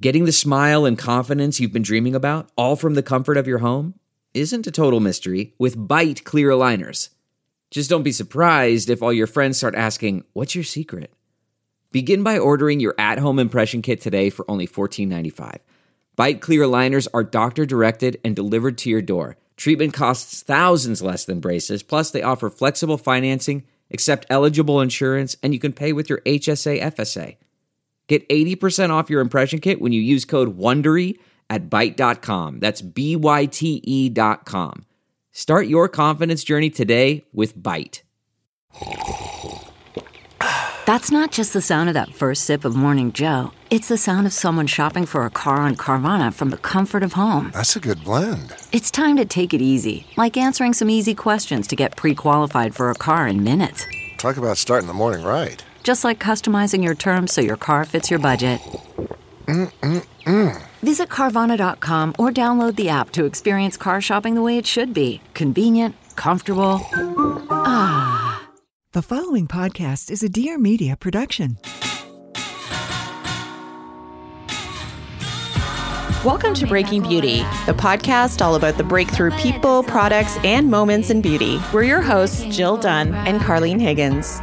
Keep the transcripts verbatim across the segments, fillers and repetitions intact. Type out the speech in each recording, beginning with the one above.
Getting the smile and confidence you've been dreaming about, all from the comfort of your home, isn't a total mystery with Byte clear aligners. Just don't be surprised if all your friends start asking, "What's your secret?" Begin by ordering your at-home impression kit today for only fourteen ninety-five. Byte clear aligners are doctor-directed and delivered to your door. Treatment costs thousands less than braces, plus they offer flexible financing, accept eligible insurance, and you can pay with your H S A F S A. Get eighty percent off your impression kit when you use code WONDERY at byte dot com. That's B Y T E dot com. Start your confidence journey today with Byte. That's not just the sound of that first sip of Morning Joe. It's the sound of someone shopping for a car on Carvana from the comfort of home. That's a good blend. It's time to take it easy, like answering some easy questions to get pre-qualified for a car in minutes. Talk about starting the morning right. Just like customizing your terms so your car fits your budget. Mm-mm-mm. Visit Carvana dot com or download the app to experience car shopping the way it should be. Convenient, comfortable. Ah. The following podcast is a Dear Media production. Welcome to Breaking Beauty, the podcast all about the breakthrough people, products, and moments in beauty. We're your hosts, Jill Dunn and Carlene Higgins.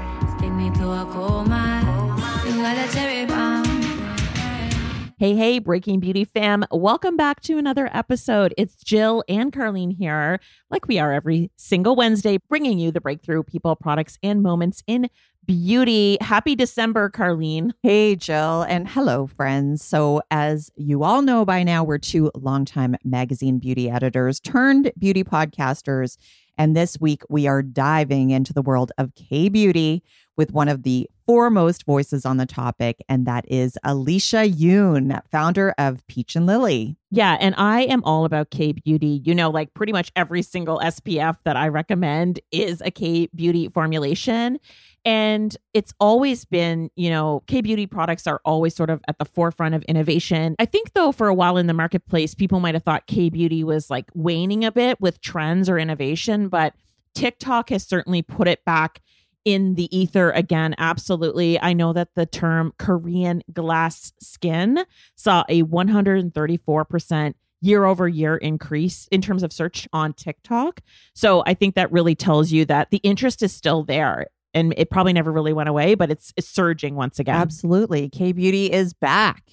Hey, hey, Breaking Beauty fam. Welcome back to another episode. It's Jill and Carlene here, like we are every single Wednesday, bringing you the breakthrough people, products, and moments in beauty. Happy December, Carlene. Hey, Jill, and hello, friends. So as you all know by now, we're two longtime magazine beauty editors turned beauty podcasters. And this week, we are diving into the world of K-beauty with one of the foremost voices on the topic, and that is Alicia Yoon, founder of Peach and Lily. Yeah, and I am all about K-beauty. You know, like pretty much every single S P F that I recommend is a K-beauty formulation. And it's always been, you know, K-beauty products are always sort of at the forefront of innovation. I think, though, for a while in the marketplace, people might have thought K-beauty was like waning a bit with trends or innovation, but TikTok has certainly put it back in the ether again. Absolutely. I know that the term Korean glass skin saw a one hundred thirty-four percent year over year increase in terms of search on TikTok. So I think that really tells you that the interest is still there. And it probably never really went away, but it's, it's surging once again. Absolutely. K-beauty is back.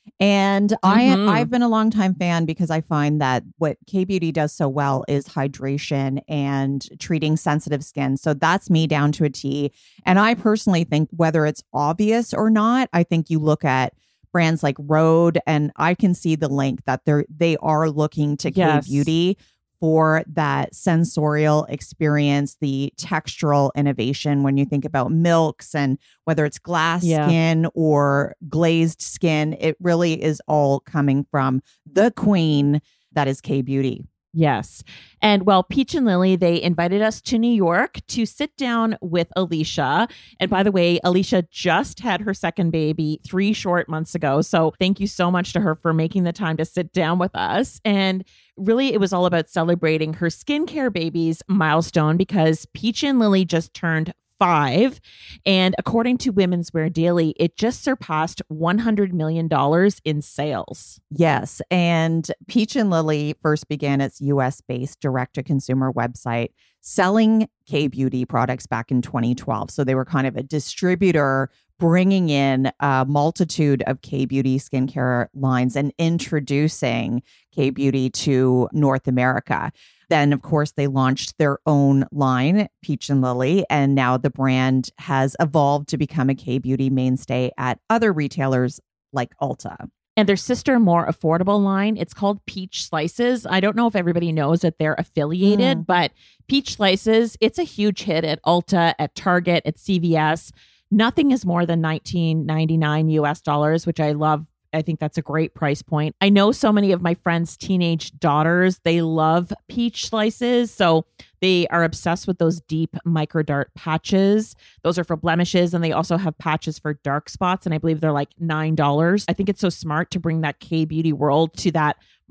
And mm-hmm. I, I've been a longtime fan because I find that what K-beauty does so well is hydration and treating sensitive skin. So that's me down to a T. And I personally think whether it's obvious or not, I think you look at brands like Rhode and I can see the link that they're, they are looking to yes. K-beauty for that sensorial experience, the textural innovation when you think about milks and whether it's glass yeah. skin or glazed skin, it really is all coming from the queen that is K-beauty. Yes. And well, Peach and Lily, they invited us to New York to sit down with Alicia. And by the way, Alicia just had her second baby three short months ago. So thank you so much to her for making the time to sit down with us. And really, it was all about celebrating her skincare baby's milestone because Peach and Lily just turned five. And according to Women's Wear Daily, it just surpassed one hundred million dollars in sales. Yes. And Peach and Lily first began its U S-based direct-to-consumer website selling K-beauty products back in twenty twelve. So they were kind of a distributor bringing in a multitude of K-beauty skincare lines and introducing K-beauty to North America. Then, of course, they launched their own line, Peach and Lily, and now the brand has evolved to become a K-beauty mainstay at other retailers like Ulta. And their sister, more affordable line, it's called Peach Slices. I don't know if everybody knows that they're affiliated, mm. but Peach Slices, it's a huge hit at Ulta, at Target, at C V S. Nothing is more than nineteen ninety-nine U S dollars, which I love. I think that's a great price point. I know so many of my friends' teenage daughters, they love Peach Slices. So they are obsessed with those deep microdart patches. Those are for blemishes. And they also have patches for dark spots. And I believe they're like nine dollars. I think it's so smart to bring that K-beauty world to that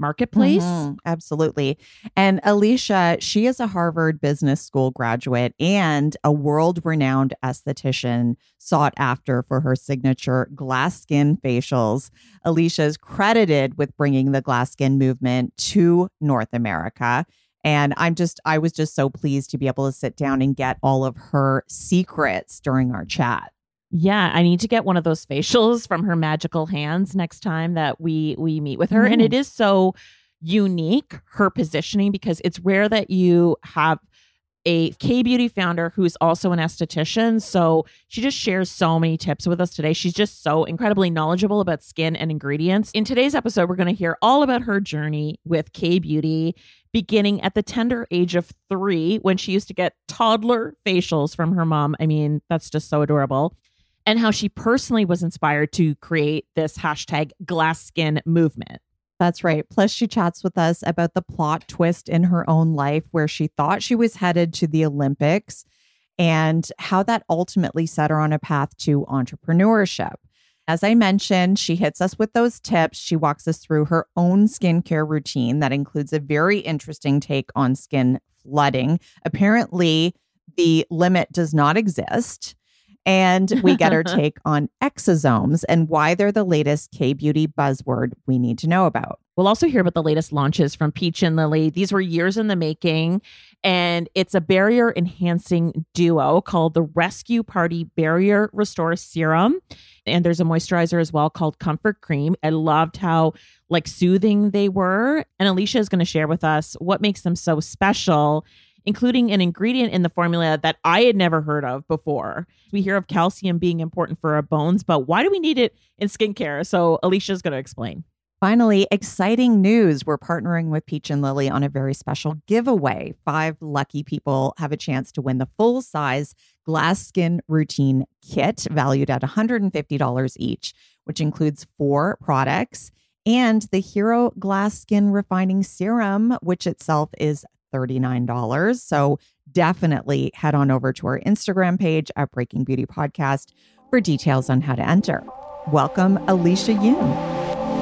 marketplace. Mm-hmm, absolutely. And Alicia, she is a Harvard Business School graduate and a world-renowned esthetician sought after for her signature glass skin facials. Alicia is credited with bringing the glass skin movement to North America. And I'm just, I was just so pleased to be able to sit down and get all of her secrets during our chat. Yeah, I need to get one of those facials from her magical hands next time that we we meet with her. Mm. And it is so unique, her positioning, because it's rare that you have a K-Beauty founder who's also an esthetician. So she just shares so many tips with us today. She's just so incredibly knowledgeable about skin and ingredients. In today's episode, we're going to hear all about her journey with K-Beauty, beginning at the tender age of three when she used to get toddler facials from her mom. I mean, that's just so adorable. And how she personally was inspired to create this hashtag glass skin movement. That's right. Plus, she chats with us about the plot twist in her own life where she thought she was headed to the Olympics and how that ultimately set her on a path to entrepreneurship. As I mentioned, she hits us with those tips. She walks us through her own skincare routine that includes a very interesting take on skin flooding. Apparently, the limit does not exist. And we get her take on exosomes and why they're the latest K-Beauty buzzword we need to know about. We'll also hear about the latest launches from Peach and Lily. These were years in the making, and it's a barrier-enhancing duo called the Rescue Party Barrier Restore Serum. And there's a moisturizer as well called Comfort Cream. I loved how like soothing they were. And Alicia is going to share with us what makes them so special, including an ingredient in the formula that I had never heard of before. We hear of calcium being important for our bones, but why do we need it in skincare? So Alicia's going to explain. Finally, exciting news. We're partnering with Peach and Lily on a very special giveaway. Five lucky people have a chance to win the full-size glass skin routine kit valued at one hundred fifty dollars each, which includes four products and the Hero Glass Skin Refining Serum, which itself is thirty-nine dollars. So definitely head on over to our Instagram page at Breaking Beauty Podcast for details on how to enter. Welcome, Alicia Yoon.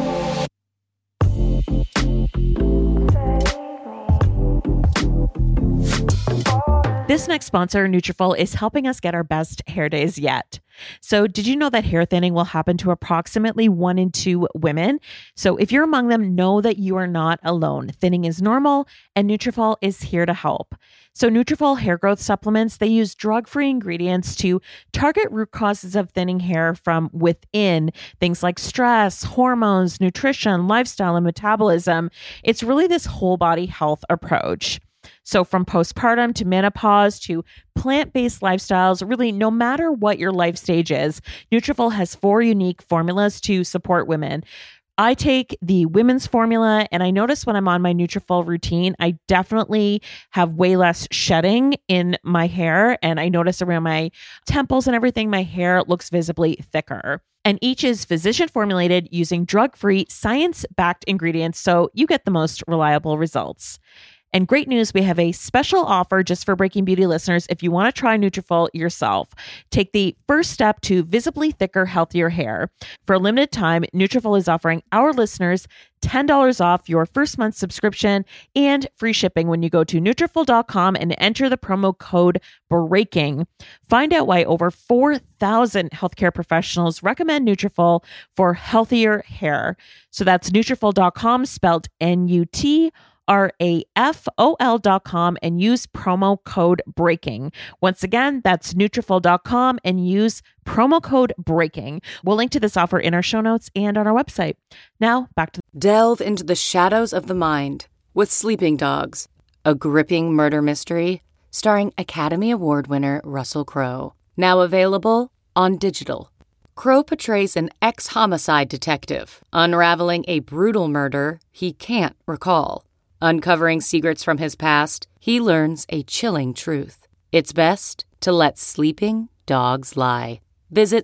This next sponsor, Nutrafol, is helping us get our best hair days yet. So did you know that hair thinning will happen to approximately one in two women? So if you're among them, know that you are not alone. Thinning is normal, and Nutrafol is here to help. So Nutrafol hair growth supplements, they use drug-free ingredients to target root causes of thinning hair from within, things like stress, hormones, nutrition, lifestyle, and metabolism. It's really this whole body health approach. So from postpartum to menopause to plant-based lifestyles, really no matter what your life stage is, Nutrafol has four unique formulas to support women. I take the women's formula, and I notice when I'm on my Nutrafol routine, I definitely have way less shedding in my hair. And I notice around my temples and everything, my hair looks visibly thicker. And each is physician formulated using drug-free, science-backed ingredients, so you get the most reliable results. And great news, we have a special offer just for Breaking Beauty listeners if you want to try Nutrafol yourself. Take the first step to visibly thicker, healthier hair. For a limited time, Nutrafol is offering our listeners ten dollars off your first month subscription and free shipping when you go to Nutrafol dot com and enter the promo code BREAKING. Find out why over four thousand healthcare professionals recommend Nutrafol for healthier hair. So that's Nutrafol dot com, spelled N U T R A F O L dot com, and use promo code BREAKING. Once again, that's Nutrafol dot com and use promo code BREAKING. We'll link to this offer in our show notes and on our website. Now, back to... Delve into the shadows of the mind with Sleeping Dogs, a gripping murder mystery starring Academy Award winner Russell Crowe. Now available on digital. Crowe portrays an ex-homicide detective unraveling a brutal murder he can't recall. Uncovering secrets from his past, he learns a chilling truth. It's best to let sleeping dogs lie. Visit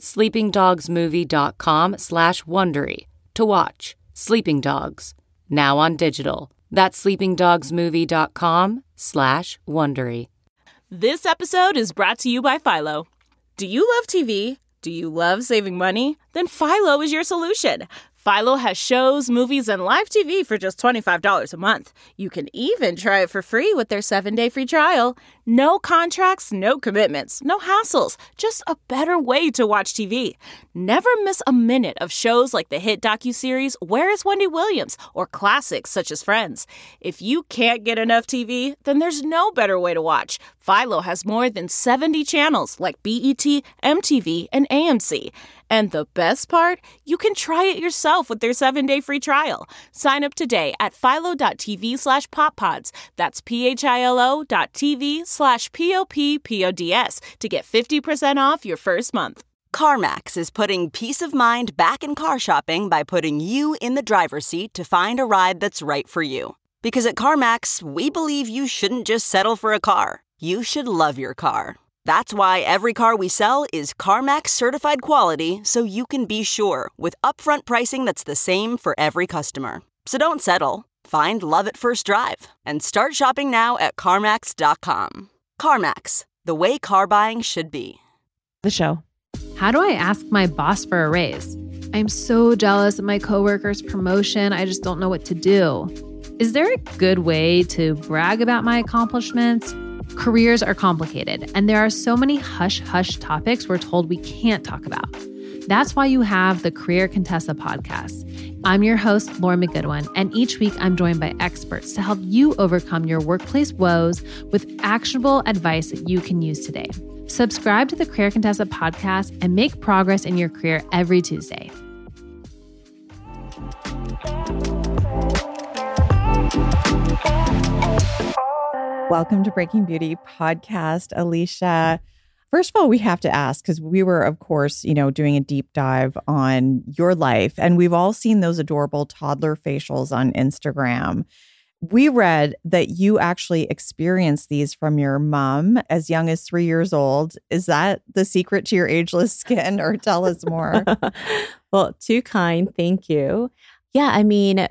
sleepingdogsmovie.com slash Wondery to watch Sleeping Dogs, now on digital. That's sleepingdogsmovie.com slash Wondery. This episode is brought to you by Philo. Do you love T V? Do you love saving money? Then Philo is your solution. Philo has shows, movies, and live T V for just twenty-five dollars a month. You can even try it for free with their seven-day free trial. No contracts, no commitments, no hassles, just a better way to watch T V. Never miss a minute of shows like the hit docuseries Where is Wendy Williams or classics such as Friends. If you can't get enough T V, then there's no better way to watch. Philo has more than seventy channels like B E T, M T V, and A M C. And the best part? You can try it yourself with their seven-day free trial. Sign up today at philo.tv slash poppods. That's P-H-I-L-O dot TV slash P-O-P-P-O-D-S to get fifty percent off your first month. CarMax is putting peace of mind back in car shopping by putting you in the driver's seat to find a ride that's right for you. Because at CarMax, we believe you shouldn't just settle for a car. You should love your car. That's why every car we sell is CarMax certified quality, so you can be sure with upfront pricing that's the same for every customer. So don't settle. Find love at first drive and start shopping now at CarMax dot com. CarMax, the way car buying should be. The show. How do I ask my boss for a raise? I'm so jealous of my coworker's promotion. I just don't know what to do. Is there a good way to brag about my accomplishments? Careers are complicated, and there are so many hush-hush topics we're told we can't talk about. That's why you have the Career Contessa podcast. I'm your host, Lauren McGoodwin, and each week I'm joined by experts to help you overcome your workplace woes with actionable advice that you can use today. Subscribe to the Career Contessa podcast and make progress in your career every Tuesday. Welcome to Breaking Beauty podcast, Alicia. First of all, we have to ask, because we were, of course, you know, doing a deep dive on your life, and we've all seen those adorable toddler facials on Instagram. We read that you actually experienced these from your mom as young as three years old. Is that the secret to your ageless skin, or tell us more? Well, too kind. Thank you. Yeah, I mean,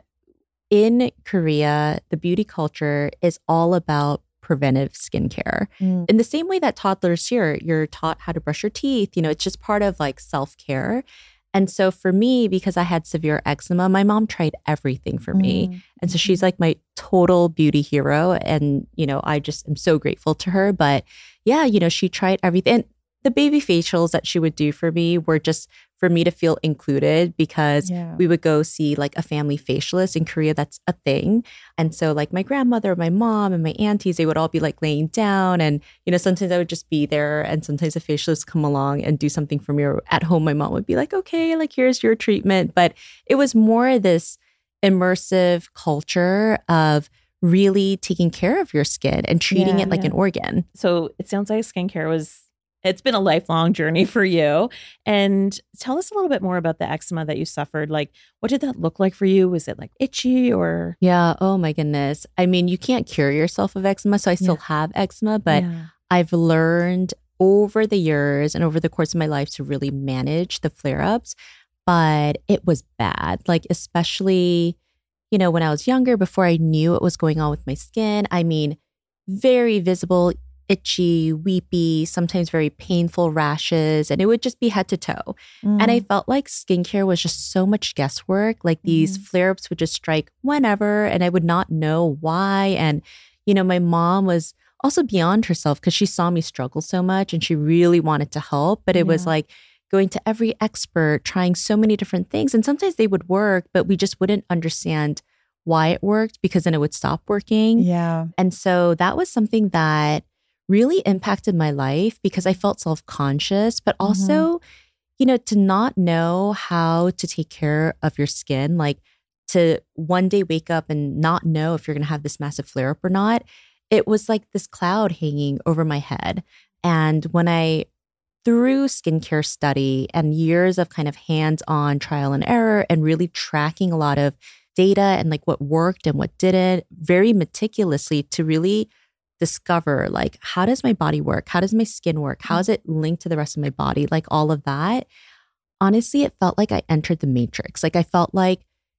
in Korea, the beauty culture is all about preventive skincare. Mm. In the same way that toddlers here, you're taught how to brush your teeth. You know, it's just part of like self-care. And so for me, because I had severe eczema, my mom tried everything for me. Mm. And so she's like my total beauty hero. And, you know, I just am so grateful to her. But yeah, you know, she tried everything. And the baby facials that she would do for me were just for me to feel included, because yeah. we would go see like a family facialist in Korea. That's a thing. And so like my grandmother, my mom, and my aunties, they would all be like laying down. And, you know, sometimes I would just be there, and sometimes a facialist come along and do something for me. Or at home, my mom would be like, okay, like here's your treatment. But it was more this immersive culture of really taking care of your skin and treating yeah, it like yeah. an organ. So it sounds like skincare was It's been a lifelong journey for you. And tell us a little bit more about the eczema that you suffered. Like, what did that look like for you? Was it like itchy or? Yeah. Oh my goodness. I mean, you can't cure yourself of eczema. So I still yeah. have eczema, but yeah. I've learned over the years and over the course of my life to really manage the flare-ups. But it was bad. Like, especially, you know, when I was younger, before I knew what was going on with my skin. I mean, very visible, itchy, weepy, sometimes very painful rashes, and it would just be head to toe. Mm. And I felt like skincare was just so much guesswork. Like these mm. flare-ups would just strike whenever, and I would not know why. And, you know, my mom was also beyond herself because she saw me struggle so much and she really wanted to help. But it yeah. was like going to every expert, trying so many different things. And sometimes they would work, but we just wouldn't understand why it worked, because then it would stop working. Yeah. And so that was something that really impacted my life, because I felt self-conscious, but also, mm-hmm. you know, to not know how to take care of your skin, like to one day wake up and not know if you're going to have this massive flare-up or not. It was like this cloud hanging over my head. And when I, through skincare study and years of kind of hands-on trial and error and really tracking a lot of data and like what worked and what didn't, very meticulously to really discover, like, how does my body work? How does my skin work? How is it linked to the rest of my body? Like all of that. Honestly, it felt like I entered the Matrix. Like I felt like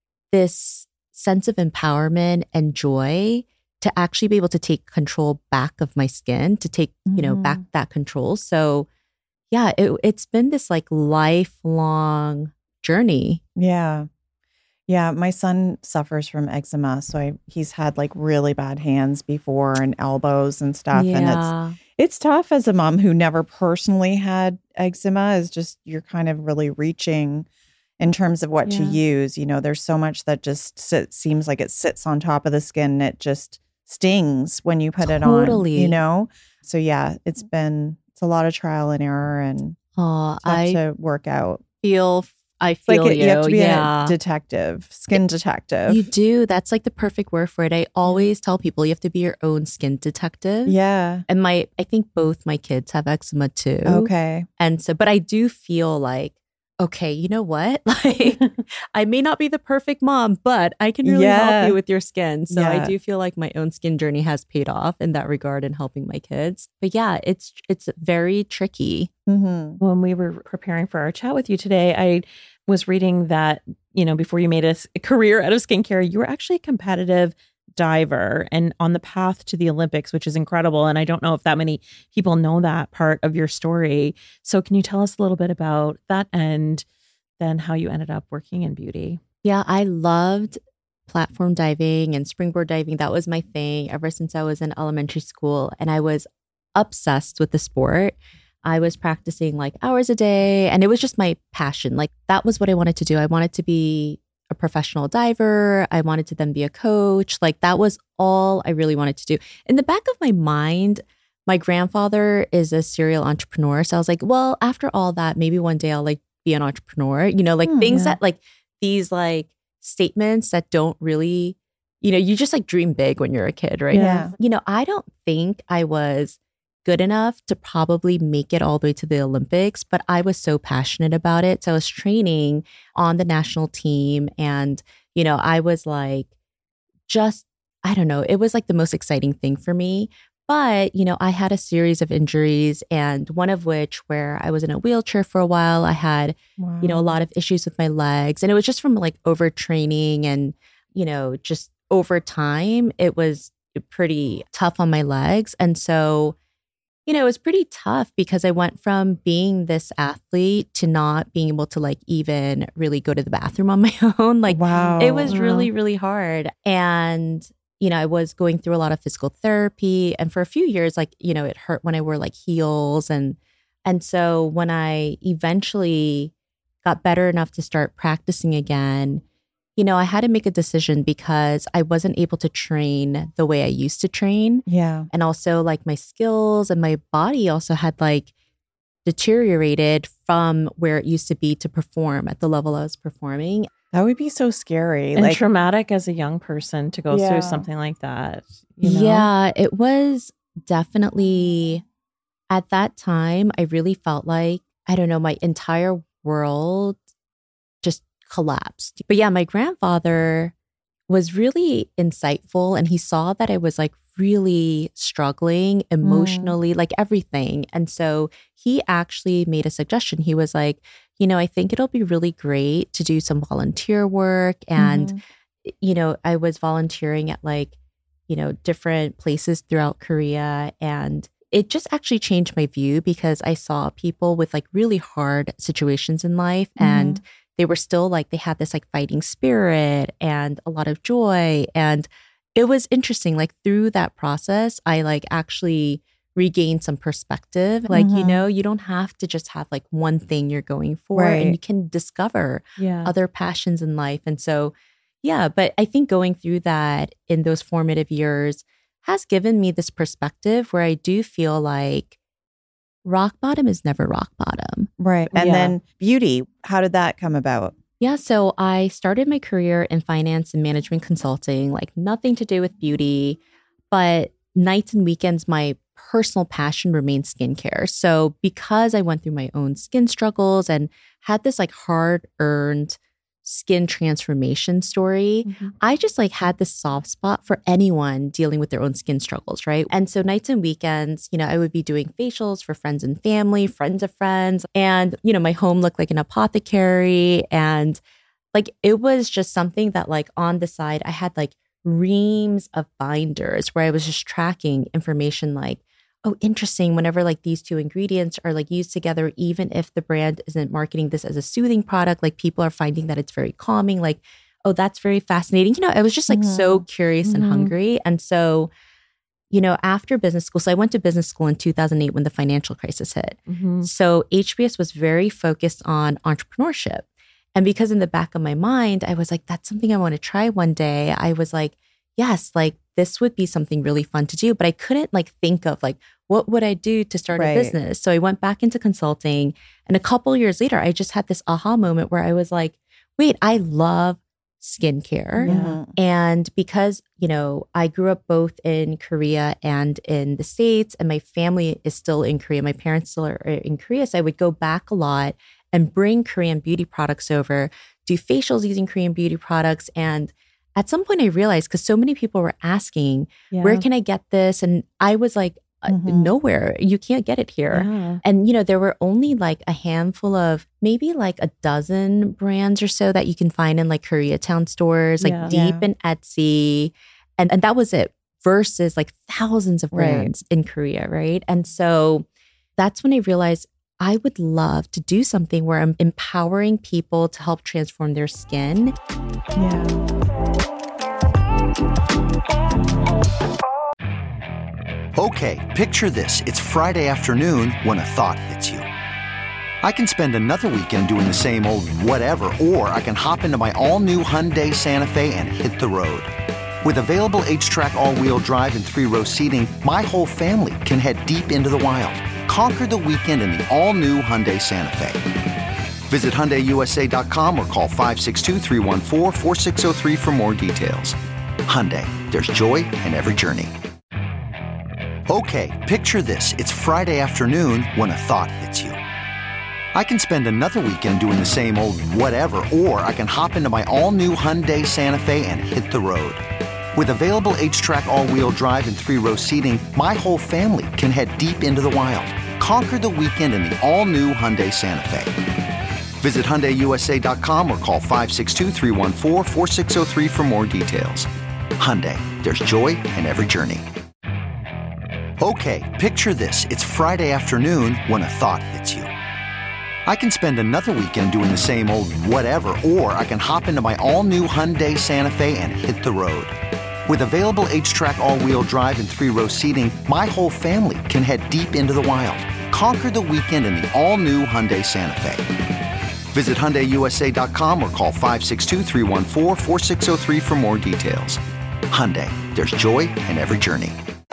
this sense of empowerment and joy to actually be able to take control back of my skin, to take, mm-hmm. you know, back that control. So yeah, it, it's been this like lifelong journey. Yeah. Yeah, my son suffers from eczema, so I, he's had like really bad hands before and elbows and stuff, Yeah. and it's it's tough as a mom who never personally had eczema. Is just you're kind of really reaching in terms of what to Yeah. use. You know, there's so much that just sit, seems like it sits on top of the skin, and it just stings when you put it on. Totally. You know, so yeah, it's been it's a lot of trial and error and Oh, tough I to work out. feel, I It's like feel it- you. you have to be yeah. a detective, skin detective. You do. That's like the perfect word for it. I always tell people you have to be your own skin detective. Yeah. And my, I think both my kids have eczema too. Okay. And so, but I do feel like, okay, you know what? Like, I may not be the perfect mom, but I can really Yeah. help you with your skin. So I Yeah. do feel like my own skin journey has paid off in that regard in helping my kids. But yeah, it's it's very tricky. Mm-hmm. When we were preparing for our chat with you today, I was reading that, you know, before you made a s- career out of skincare, you were actually a competitive diver and on the path to the Olympics, which is incredible. And I don't know if that many people know that part of your story. So can you tell us a little bit about that and then how you ended up working in beauty? Yeah, I loved platform diving and springboard diving. That was my thing ever since I was in elementary school. And I was obsessed with the sport. I was practicing like hours a day, and it was just my passion. Like, that was what I wanted to do. I wanted to be a professional diver. I wanted to then be a coach. Like, that was all I really wanted to do. In the back of my mind, my grandfather is a serial entrepreneur. So I was like, well, after all that, maybe one day I'll like be an entrepreneur, you know, like Hmm, things yeah. that like these like statements that don't really, you know, you just like dream big when you're a kid, right? Yeah. You know, I don't think I was good enough to probably make it all the way to the Olympics, but I was so passionate about it. So I was training on the national team, and, you know, I was like, just, I don't know, it was like the most exciting thing for me. But, you know, I had a series of injuries, and one of which where I was in a wheelchair for a while. I had, you know, a lot of issues with my legs, and it was just from like overtraining and, you know, just over time, it was pretty tough on my legs. And so, you know, it was pretty tough because I went from being this athlete to not being able to like even really go to the bathroom on my own. Like, Wow. it was really, really hard. And, you know, I was going through a lot of physical therapy. And for a few years, like, you know, it hurt when I wore like heels. And, and so when I eventually got better enough to start practicing again, you know, I had to make a decision because I wasn't able to train the way I used to train. Yeah. And also, like, my skills and my body also had like deteriorated from where it used to be to perform at the level I was performing. That would be so scary. And like traumatic as a young person to go Yeah. through something like that. You know? Yeah, it was definitely at that time, I really felt like, I don't know, my entire world just collapsed. But yeah, my grandfather was really insightful, and he saw that I was like really struggling emotionally, like everything. And so he actually made a suggestion. He was like, you know, I think it'll be really great to do some volunteer work. And, Mhm. you know, I was volunteering at like, you know, different places throughout Korea. And it just actually changed my view because I saw people with like really hard situations in life, and they were still like, they had this like fighting spirit and a lot of joy. And it was interesting. Like, through that process, I like actually regained some perspective. Like, you Mhm. know, you don't have to just have like one thing you're going for, Right. and you can discover Yeah. other passions in life. And so, yeah, but I think going through that in those formative years has given me this perspective where I do feel like rock bottom is never rock bottom. Right. And Yeah. then beauty, how did that come about? Yeah, so I started my career in finance and management consulting, like nothing to do with beauty, but nights and weekends, my personal passion remained skincare. So because I went through my own skin struggles and had this like hard earned skin transformation story, I just like had this soft spot for anyone dealing with their own skin struggles, right? And so nights and weekends, you know, I would be doing facials for friends and family, friends of friends. And, you know, my home looked like an apothecary. And like, it was just something that like on the side, I had like reams of binders where I was just tracking information like, oh, interesting, whenever like these two ingredients are like used together, even if the brand isn't marketing this as a soothing product, like people are finding that it's very calming. Like, oh, that's very fascinating. You know, I was just like mm-hmm. so curious mm-hmm. and hungry. And so, you know, after business school, so I went to business school in two thousand eight when the financial crisis hit. Mm-hmm. So H B S was very focused on entrepreneurship. And because in the back of my mind, I was like, that's something I want to try one day. I was like, yes, like this would be something really fun to do. But I couldn't like think of like, what would I do to start right. a business? So I went back into consulting. And a couple years later, I just had this aha moment where I was like, wait, I love skincare. Yeah. And because, you know, I grew up both in Korea and in the States, and my family is still in Korea. My parents still are in Korea. So I would go back a lot and bring Korean beauty products over, do facials using Korean beauty products. And at some point I realized, because so many people were asking, yeah. where can I get this? And I was like, mm-hmm. nowhere. You can't get it here. Yeah. And, you know, there were only like a handful of maybe like a dozen brands or so that you can find in like Koreatown stores, like yeah. deep yeah. in Etsy. And, and that was it versus like thousands of brands right. in Korea, right? And so that's when I realized I would love to do something where I'm empowering people to help transform their skin. Yeah. Okay, picture this. It's Friday afternoon when a thought hits you. I can spend another weekend doing the same old whatever, or I can hop into my all-new Hyundai Santa Fe and hit the road. With available H-Track all-wheel drive and three-row seating, my whole family can head deep into the wild. Conquer the weekend in the all-new Hyundai Santa Fe. Visit Hyundai U S A dot com or call five six two, three one four, four six zero three for more details. Hyundai, there's joy in every journey. Okay, picture this. It's Friday afternoon when a thought hits you. I can spend another weekend doing the same old whatever, or I can hop into my all-new Hyundai Santa Fe and hit the road. With available H-Track all-wheel drive and three-row seating, my whole family can head deep into the wild. Conquer the weekend in the all-new Hyundai Santa Fe. Visit Hyundai U S A dot com or call five six two, three one four, four six zero three for more details. Hyundai, there's joy in every journey. Okay, picture this. It's Friday afternoon when a thought hits you. I can spend another weekend doing the same old whatever, or I can hop into my all-new Hyundai Santa Fe and hit the road. With available H-Track all-wheel drive and three-row seating, my whole family can head deep into the wild. Conquer the weekend in the all-new Hyundai Santa Fe. Visit Hyundai U S A dot com or call five six two, three one four, four six zero three for more details. Hyundai, there's joy in every journey.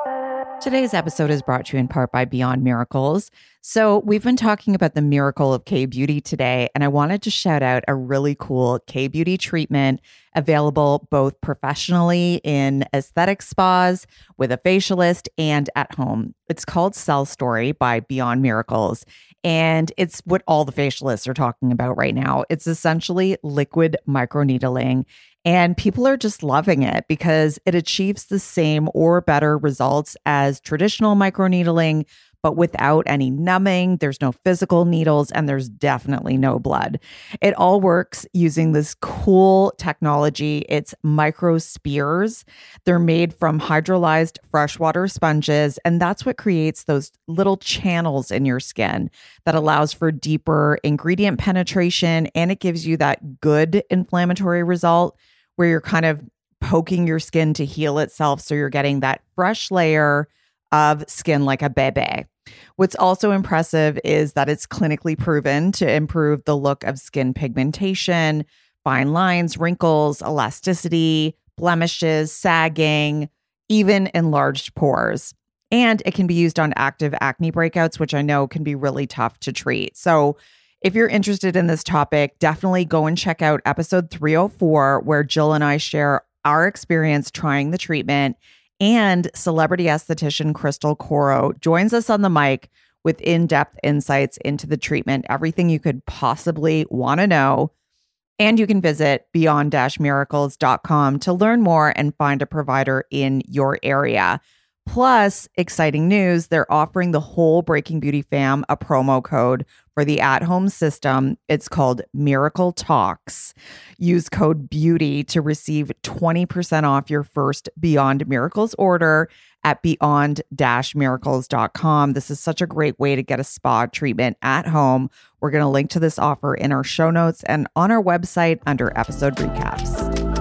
Today's episode is brought to you in part by Beyond Miracles. So we've been talking about the miracle of K-Beauty today, and I wanted to shout out a really cool K-Beauty treatment available both professionally in aesthetic spas, with a facialist, and at home. It's called Cell Story by Beyond Miracles, and it's what all the facialists are talking about right now. It's essentially liquid microneedling. And people are just loving it because it achieves the same or better results as traditional microneedling, but without any numbing. There's no physical needles, and there's definitely no blood. It all works using this cool technology. It's microspheres. They're made from hydrolyzed freshwater sponges, and that's what creates those little channels in your skin that allows for deeper ingredient penetration, and it gives you that good inflammatory result where you're kind of poking your skin to heal itself. So you're getting that fresh layer of skin like a bebe. What's also impressive is that it's clinically proven to improve the look of skin pigmentation, fine lines, wrinkles, elasticity, blemishes, sagging, even enlarged pores. And it can be used on active acne breakouts, which I know can be really tough to treat. So if you're interested in this topic, definitely go and check out episode three oh four, where Jill and I share our experience trying the treatment. And celebrity esthetician Crystal Coro joins us on the mic with in-depth insights into the treatment, everything you could possibly want to know. And you can visit beyond miracles dot com to learn more and find a provider in your area. Plus, exciting news, they're offering the whole Breaking Beauty fam a promo code for the at-home system. It's called Miracle Talks. Use code BEAUTY to receive twenty percent off your first Beyond Miracles order at beyond miracles dot com. This is such a great way to get a spa treatment at home. We're going to link to this offer in our show notes and on our website under episode recaps.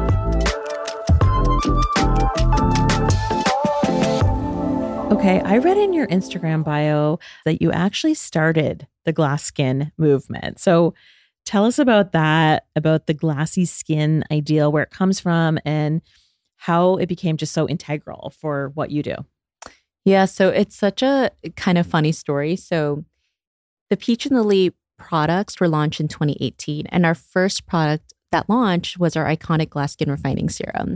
Okay, I read in your Instagram bio that you actually started the glass skin movement. So tell us about that, about the glassy skin ideal, where it comes from, and how it became just so integral for what you do. Yeah, so it's such a kind of funny story. So the Peach and Lily products were launched in twenty eighteen, and our first product that launched was our iconic glass skin refining serum.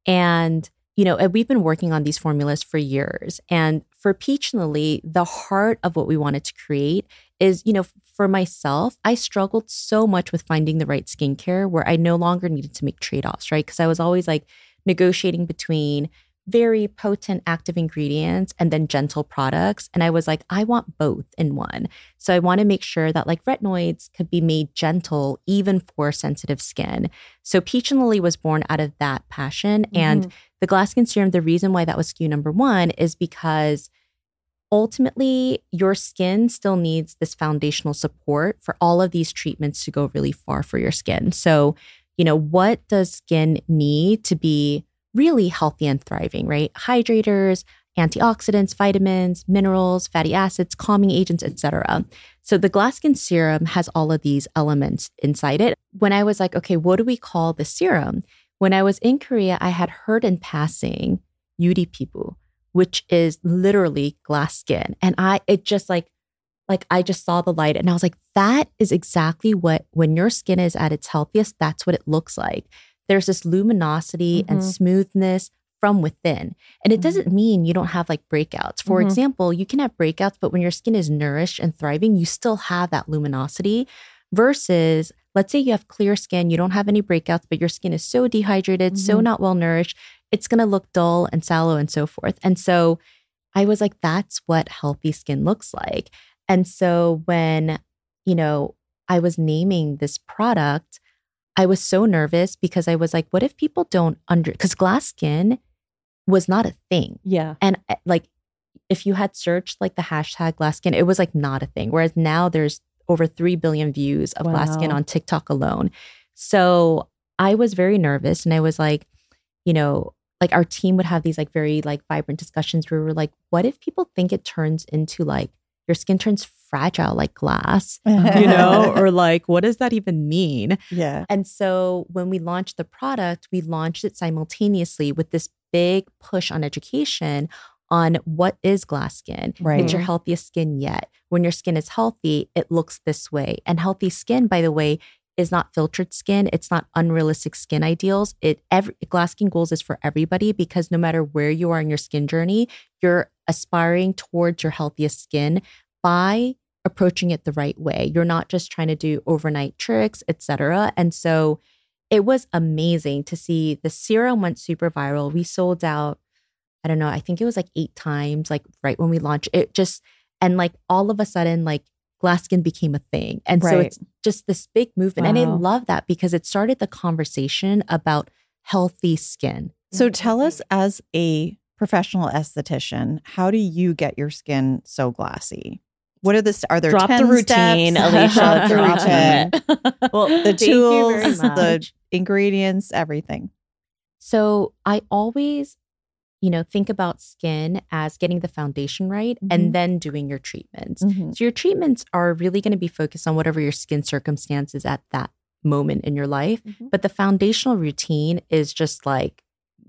And, you know, we've been working on these formulas for years. And for Peach and Lily, the heart of what we wanted to create is, you know, for myself, I struggled so much with finding the right skincare where I no longer needed to make trade-offs, right? Because I was always like negotiating between very potent active ingredients and then gentle products. And I was like, I want both in one. So I want to make sure that like retinoids could be made gentle even for sensitive skin. So Peach and Lily was born out of that passion. Mm-hmm. And the glass skin serum, the reason why that was S K U number one is because ultimately your skin still needs this foundational support for all of these treatments to go really far for your skin. So, you know, what does skin need to be really healthy and thriving, right? Hydrators, antioxidants, vitamins, minerals, fatty acids, calming agents, et cetera. So the glass skin serum has all of these elements inside it. When I was like, okay, what do we call the serum? When I was in Korea, I had heard in passing Yuri Pibu, which is literally glass skin. And I, it just like, like I just saw the light and I was like, that is exactly what, when your skin is at its healthiest, that's what it looks like. There's this luminosity mm-hmm. and smoothness from within. And it doesn't mean you don't have like breakouts. For mm-hmm. example, you can have breakouts, but when your skin is nourished and thriving, you still have that luminosity versus, let's say you have clear skin, you don't have any breakouts, but your skin is so dehydrated, mm-hmm. so not well nourished, it's going to look dull and sallow and so forth. And so I was like, that's what healthy skin looks like. And so when, you know, I was naming this product, I was so nervous because I was like, what if people don't under, because glass skin was not a thing. Yeah. And like, if you had searched like the hashtag glass skin, it was like not a thing. Whereas now there's over three billion views of wow. glass skin on TikTok alone. So I was very nervous and I was like, you know, like our team would have these like very like vibrant discussions where we were like, what if people think it turns into like, your skin turns fragile like glass, you know, or like, what does that even mean? Yeah. And so when we launched the product, we launched it simultaneously with this big push on education on what is glass skin. Right. It's your healthiest skin yet. When your skin is healthy, it looks this way. And healthy skin, by the way, is not filtered skin. It's not unrealistic skin ideals. It every glass skin goals is for everybody because no matter where you are in your skin journey, you're aspiring towards your healthiest skin by approaching it the right way. You're not just trying to do overnight tricks, et cetera. And so it was amazing to see the serum went super viral. We sold out, I don't know, I think it was like eight times, like right when we launched it just, and like all of a sudden, like glass skin became a thing. And right. so it's just this big movement. Wow. And I love that because it started the conversation about healthy skin. So tell us, as a professional esthetician, how do you get your skin so glassy? What are the, are there Drop ten the routine, steps? Alicia. Drop it. Well, the tools, the ingredients, everything. So I always, you know, think about skin as getting the foundation right mm-hmm. and then doing your treatments. Mm-hmm. So your treatments are really going to be focused on whatever your skin circumstances at that moment in your life. Mm-hmm. But the foundational routine is just like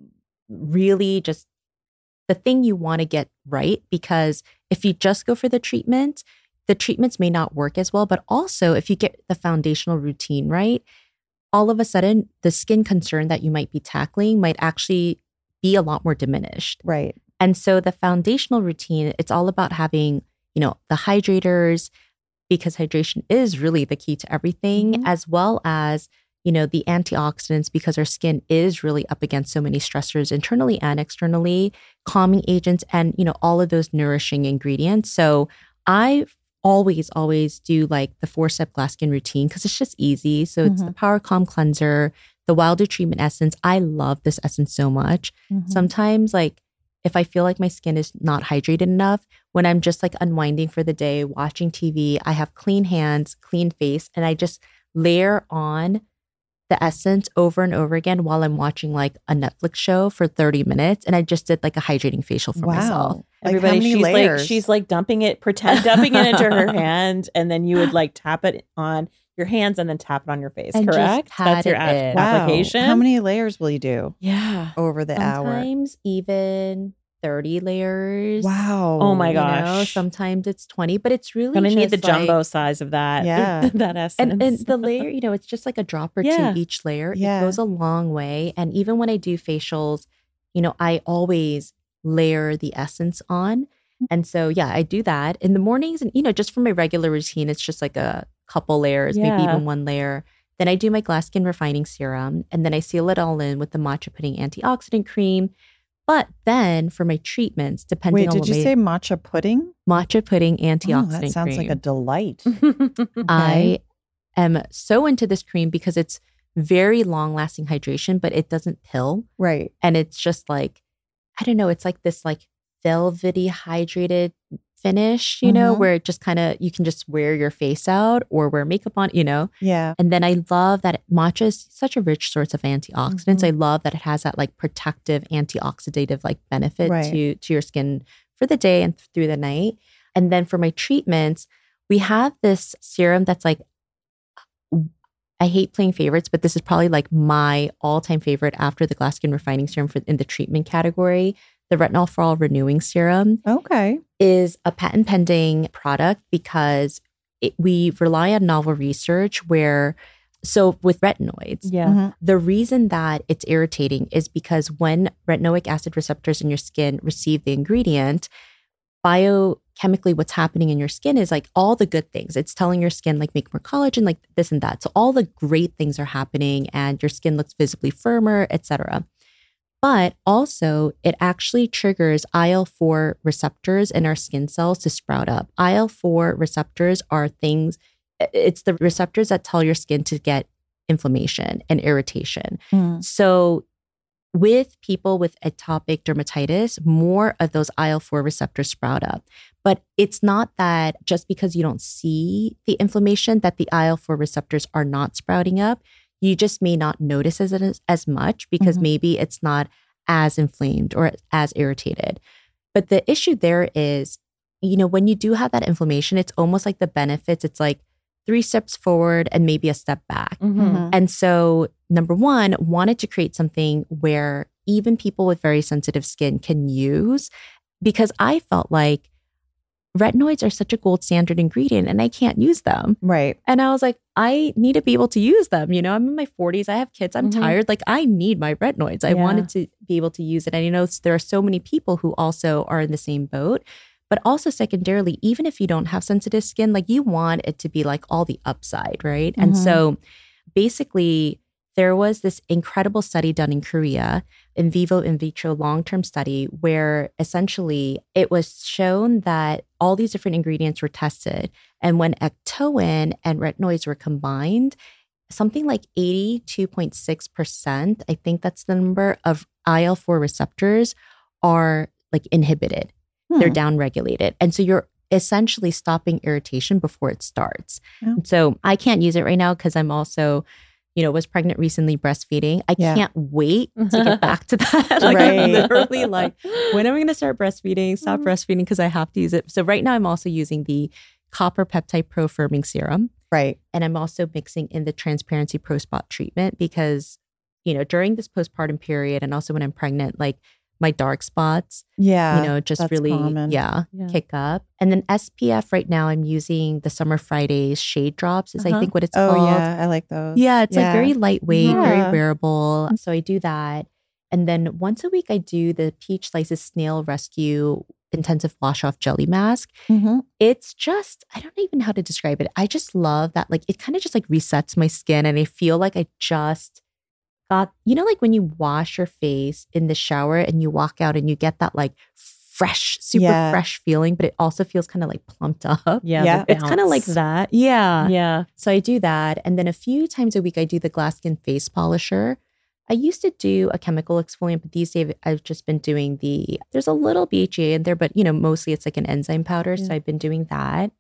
really just the thing you want to get right, because if you just go for the treatment, the treatments may not work as well. But also if you get the foundational routine right, all of a sudden the skin concern that you might be tackling might actually be a lot more diminished. Right. And so the foundational routine, it's all about having, you know, the hydrators, because hydration is really the key to everything, mm-hmm. as well as, you know, the antioxidants, because our skin is really up against so many stressors internally and externally, calming agents, and, you know, all of those nourishing ingredients. So I always, always do like the four-step glass skin routine because it's just easy. So it's mm-hmm. the Power Calm Cleanser, the Wilder Treatment Essence. I love this essence so much. Mm-hmm. Sometimes, like, if I feel like my skin is not hydrated enough, when I'm just like unwinding for the day, watching T V, I have clean hands, clean face, and I just layer on the essence over and over again while I'm watching like a Netflix show for thirty minutes. And I just did like a hydrating facial for Wow. myself. Like, Everybody, how many she's layers? like she's like dumping it, pretend dumping it into her hand, and then you would like tap it on your hands and then tap it on your face. And just correct? pat That's your it a- in. Wow. application. How many layers will you do Yeah. over the hour? Sometimes even thirty layers. Wow. Oh my You know, gosh. sometimes it's twenty, but it's really Gonna need the just, like- jumbo size of that. Yeah. that essence. And, and the layer, you know, it's just like a drop or Yeah. two each layer. Yeah. It goes a long way. And even when I do facials, you know, I always layer the essence on. And so, yeah, I do that in the mornings. And, you know, just for my regular routine, it's just like a couple layers, maybe Yeah. even one layer. Then I do my glass skin refining serum. And then I seal it all in with the matcha pudding antioxidant cream. But then for my treatments, depending Wait, on did what you my say matcha pudding? matcha pudding Oh, antioxidant that sounds cream. like a delight. I am so into this cream because it's very long lasting hydration, but it doesn't pill. Right. And it's just like, I don't know, it's like this like velvety hydrated finish, you know, Mhm. where it just kind of, you can just wear your face out or wear makeup on, you know. Yeah. And then I love that matcha is such a rich source of antioxidants. Mhm. I love that it has that like protective antioxidative like benefit Right. to to your skin for the day and through the night. And then for my treatments, we have this serum that's like, I hate playing favorites, but this is probably like my all-time favorite after the glass skin refining serum for in the treatment category. The Retinol for All Renewing Serum Okay. is a patent pending product because it, we rely on novel research where, so with retinoids, Yeah. Mhm. the reason that it's irritating is because when retinoic acid receptors in your skin receive the ingredient, biochemically what's happening in your skin is like all the good things. It's telling your skin like make more collagen, like this and that. So all the great things are happening and your skin looks visibly firmer, et cetera. But also, it actually triggers I L four receptors in our skin cells to sprout up. I L four receptors are things, it's the receptors that tell your skin to get inflammation and irritation. Mm. So, with people with atopic dermatitis, more of those I L four receptors sprout up. But it's not that just because you don't see the inflammation that the I L four receptors are not sprouting up. You just may not notice as, as, as much because Mhm. maybe it's not as inflamed or as irritated. But the issue there is, you know, when you do have that inflammation, it's almost like the benefits. It's like three steps forward and maybe a step back. Mhm. And so, number one, wanted to create something where even people with very sensitive skin can use, because I felt like retinoids are such a gold standard ingredient and I can't use them. Right. And I was like, I need to be able to use them. You know, I'm in my forties. I have kids. I'm Mhm. tired. Like, I need my retinoids. I Yeah. wanted to be able to use it. And you know, there are so many people who also are in the same boat. But also, secondarily, even if you don't have sensitive skin, like you want it to be like all the upside, right? And Mhm. so basically, there was this incredible study done in Korea, in vivo, in vitro, long term study, where essentially it was shown that all these different ingredients were tested. And when ectoin and retinoids were combined, something like eighty-two point six percent, I think that's the number, of I L four receptors are like inhibited. They're Hmm. downregulated. And so you're essentially stopping irritation before it starts. Oh. So I can't use it right now because I'm also, you know, was pregnant recently, breastfeeding. I Yeah. can't wait to get back to that. Like Right. I'm literally like, when am I going to start breastfeeding? Stop Mm. breastfeeding because I have to use it. So right now I'm also using the copper peptide pro firming serum. Right. And I'm also mixing in the transparency pro spot treatment because, you know, during this postpartum period and also when I'm pregnant, like my dark spots, Yeah. you know, just that's really, common. yeah, Yeah. kick up. And then S P F right now, I'm using the Summer Fridays shade drops, is Uh-huh. I think what it's Oh, called. yeah. I like those. Yeah, it's like very lightweight, Yeah. very wearable. So I do that. And then once a week, I do the Peach Slices Snail Rescue Intensive Wash Off Jelly Mask. Mhm. It's just, I don't even know how to describe it. I just love that. Like, it kind of just like resets my skin. And I feel like I just got, you know, like when you wash your face in the shower and you walk out and you get that like fresh, super Yeah. fresh feeling, but it also feels kind of like plumped up. Yeah. Yeah. the It's kind of like bounce. that. Yeah. Yeah. So I do that. And then a few times a week, I do the glass skin face polisher. I used to do a chemical exfoliant, but these days I've just been doing the, there's a little B H A in there, but you know, mostly it's like an enzyme powder. So Yeah. I've been doing that.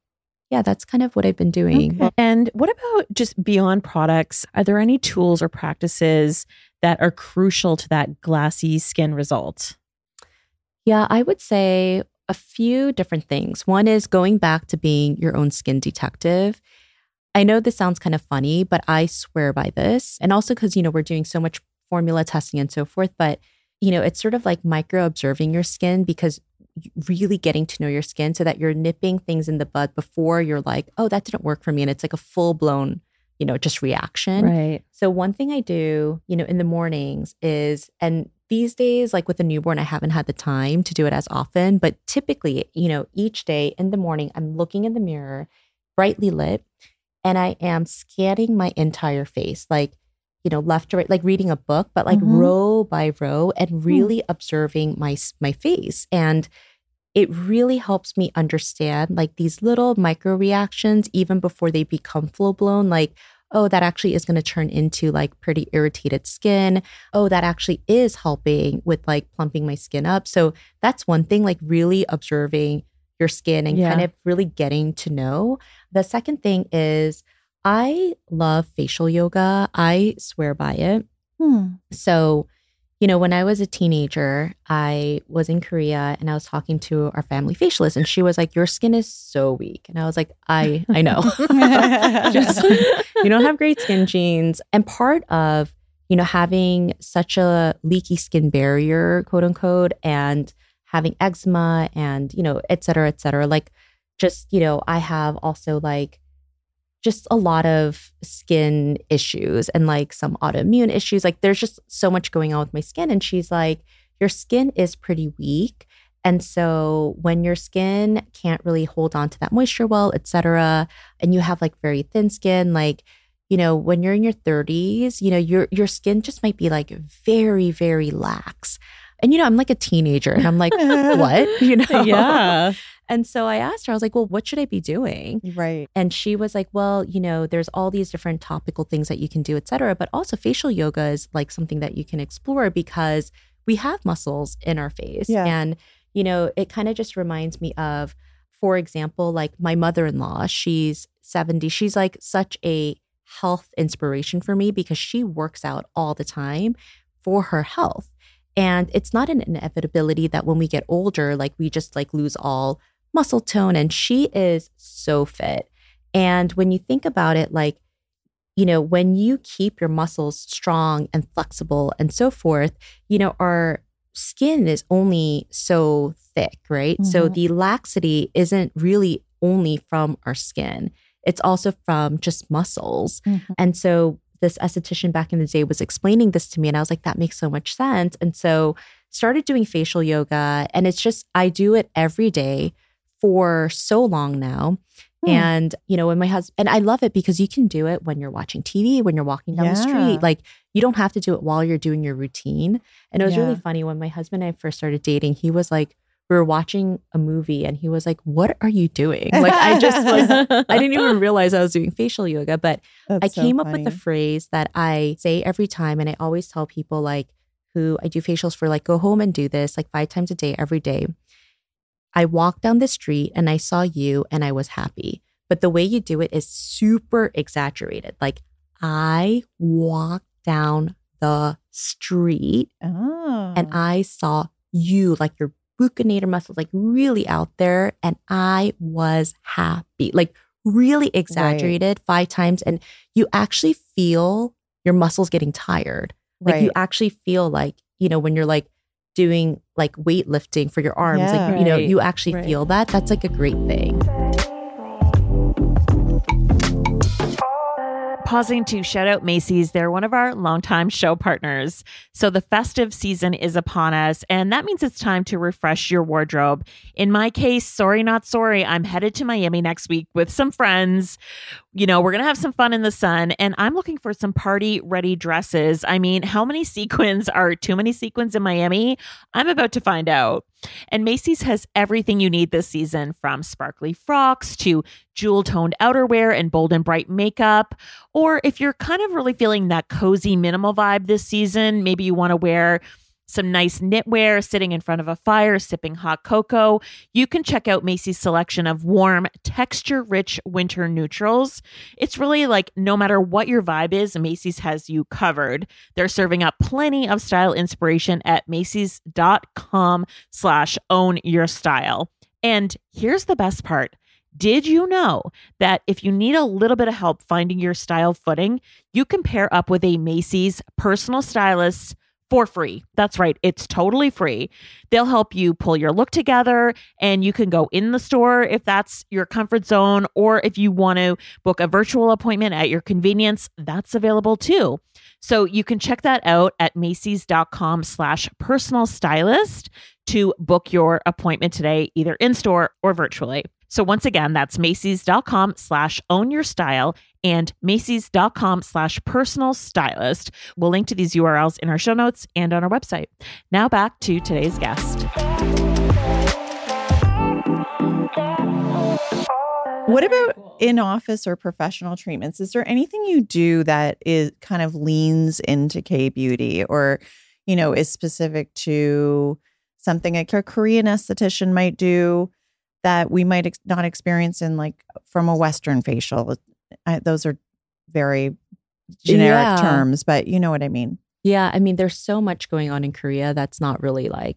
yeah, that's kind of what I've been doing. Okay. And what about just beyond products? Are there any tools or practices that are crucial to that glassy skin result? Yeah, I would say a few different things. One is going back to being your own skin detective. I know this sounds kind of funny, but I swear by this. And also because, you know, we're doing so much formula testing and so forth, but, you know, it's sort of like micro observing your skin, because really getting to know your skin so that you're nipping things in the bud before you're like, oh, that didn't work for me. And it's like a full blown, you know, just reaction. Right. So one thing I do, you know, in the mornings is, and these days, like with a newborn, I haven't had the time to do it as often, but typically, you know, each day in the morning, I'm looking in the mirror, brightly lit, and I am scanning my entire face, like, you know, left to right, like reading a book, but like mm-hmm. row by row, and really mm. observing my my face. And it really helps me understand like these little micro reactions, even before they become full blown, like, oh, that actually is going to turn into like pretty irritated skin. Oh, that actually is helping with like plumping my skin up. So that's one thing, like really observing your skin and yeah. kind of really getting to know. The second thing is I love facial yoga. I swear by it. Hmm. So, you know, when I was a teenager, I was in Korea and I was talking to our family facialist, and she was like, your skin is so weak. And I was like, I, I know. Just, you don't have great skin genes. And part of, you know, having such a leaky skin barrier, quote unquote, and having eczema and, you know, et cetera, et cetera, like just, you know, I have also like just a lot of skin issues and like some autoimmune issues. Like there's just so much going on with my skin. And she's like, your skin is pretty weak. And so when your skin can't really hold on to that moisture well, et cetera, and you have like very thin skin, like, you know, when you're in your thirties, you know, your your skin just might be like very, very lax. And, you know, I'm like a teenager and I'm like, what? You know? Yeah. And so I asked her, I was like, well, what should I be doing? Right. And she was like, well, you know, there's all these different topical things that you can do, et cetera. But also facial yoga is like something that you can explore because we have muscles in our face. Yeah. And, you know, it kind of just reminds me of, for example, like my mother-in-law, she's seventy. She's like such a health inspiration for me because she works out all the time for her health. And it's not an inevitability that when we get older, like we just like lose all muscle tone. And she is so fit. And when you think about it, like, you know, when you keep your muscles strong and flexible and so forth, you know, our skin is only so thick, right? Mm-hmm. So the laxity isn't really only from our skin. It's also from just muscles. Mm-hmm. And so this esthetician back in the day was explaining this to me and I was like, that makes so much sense. And so started doing facial yoga, and it's just, I do it every day for so long now. Hmm. And, you know, when my husband, and I love it because you can do it when you're watching T V, when you're walking down yeah. the street, like you don't have to do it while you're doing your routine. And it was yeah. really funny when my husband and I first started dating, he was like, we were watching a movie and he was like, what are you doing? Like, I just was, I didn't even realize I was doing facial yoga, but That's I so came funny. up with a phrase that I say every time. And I always tell people like who I do facials for, like, go home and do this like five times a day, every day. I walked down the street and I saw you and I was happy. But the way you do it is super exaggerated. Like, I walked down the street oh. and I saw you, like your buccinator muscles, like really out there. And I was happy, like really exaggerated right. five times. And you actually feel your muscles getting tired. Like right. you actually feel like, you know, when you're like doing like weightlifting for your arms, yeah, like, you know, right. you actually right. feel that. That's like a great thing. Pausing to shout out Macy's. They're one of our longtime show partners. So the festive season is upon us, and that means it's time to refresh your wardrobe. In my case, sorry, not sorry, I'm headed to Miami next week with some friends. You know, we're going to have some fun in the sun, and I'm looking for some party-ready dresses. I mean, how many sequins are too many sequins in Miami? I'm about to find out. And Macy's has everything you need this season, from sparkly frocks to jewel-toned outerwear and bold and bright makeup. Or if you're kind of really feeling that cozy minimal vibe this season, maybe you want to wear some nice knitwear, sitting in front of a fire, sipping hot cocoa, you can check out Macy's selection of warm, texture-rich winter neutrals. It's really like no matter what your vibe is, Macy's has you covered. They're serving up plenty of style inspiration at macys.com slash own your style. And here's the best part. Did you know that if you need a little bit of help finding your style footing, you can pair up with a Macy's personal stylist for free? That's right. It's totally free. They'll help you pull your look together, and you can go in the store if that's your comfort zone, or if you want to book a virtual appointment at your convenience, that's available too. So you can check that out at macys.com slash personal stylist to book your appointment today, either in store or virtually. So once again, that's macys.com slash own your style and macys.com slash personal stylist. We'll link to these U R Ls in our show notes and on our website. Now back to today's guest. What about in-office or professional treatments? Is there anything you do that is kind of leans into K-beauty, or, you know, is specific to something like a Korean esthetician might do that we might ex- not experience in, like, from a Western facial? I, those are very generic Yeah. terms, but you know what I mean. Yeah, I mean, there's so much going on in Korea that's not really like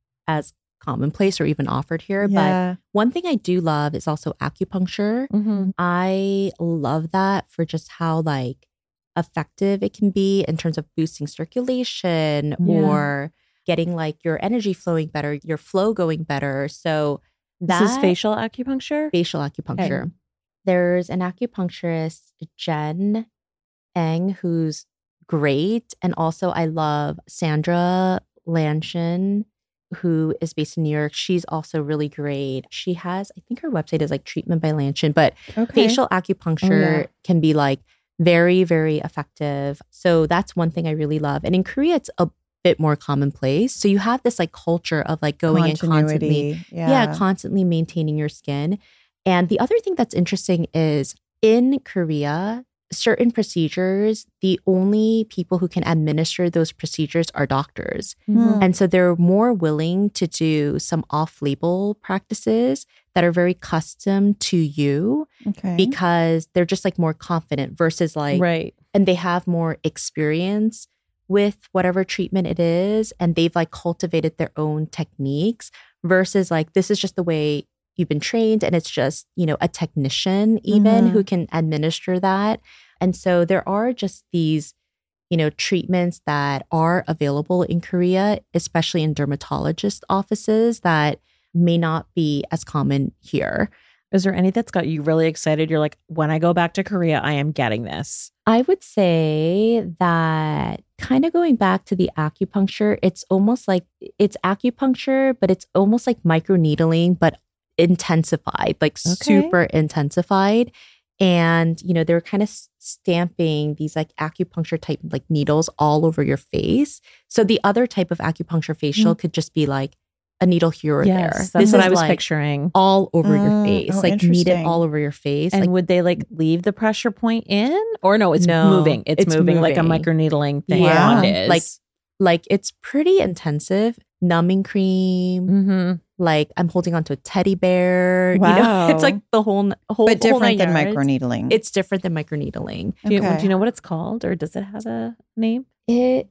as commonplace or even offered here. Yeah. But one thing I do love is also acupuncture. Mm-hmm. I love that for just how like effective it can be in terms of boosting circulation Yeah. or getting like your energy flowing better, your flow going better. So that This is facial acupuncture? facial acupuncture. Okay. There's an acupuncturist, Jen Eng, who's great. And also I love Sandra Lanshin, who is based in New York. She's also really great. She has, I think her website is like Treatment by Lanshin, but Okay. facial acupuncture Oh, yeah. can be like very, very effective. So that's one thing I really love. And in Korea, it's a bit more commonplace. So you have this like culture of like going and constantly, Continuity. yeah. Yeah. constantly maintaining your skin. And the other thing that's interesting is in Korea, certain procedures, the only people who can administer those procedures are doctors. Mhm. And so they're more willing to do some off-label practices that are very custom to you Okay. because they're just like more confident versus like, Right. and they have more experience with whatever treatment it is. And they've like cultivated their own techniques versus like, this is just the way you've been trained. And it's just, you know, a technician even Mhm. who can administer that. And so there are just these, you know, treatments that are available in Korea, especially in dermatologist offices that may not be as common here. Is there any that's got you really excited? You're like, when I go back to Korea, I am getting this. I would say that kind of going back to the acupuncture, it's almost like it's acupuncture, but it's almost like microneedling, but intensified, like Okay. super intensified. And, you know, they're kind of stamping these like acupuncture type like needles all over your face. So the other type of acupuncture facial could just be like a needle here or there. Yes, that's This what is I was like picturing. all over your Mm, face, oh, like kneaded interesting. all over your face. And like would they like leave the pressure point in? Or no, it's No, moving. It's, it's moving, like a moving. microneedling thing. Yeah. Wand is. Like like it's pretty intensive. Numbing cream. Mm-hmm. Like I'm holding onto a teddy bear. You know, Wow. it's like the whole whole But whole different nine than yards. microneedling. It's different than microneedling. Do, you, Okay. do you know what it's called, or does it have a name? It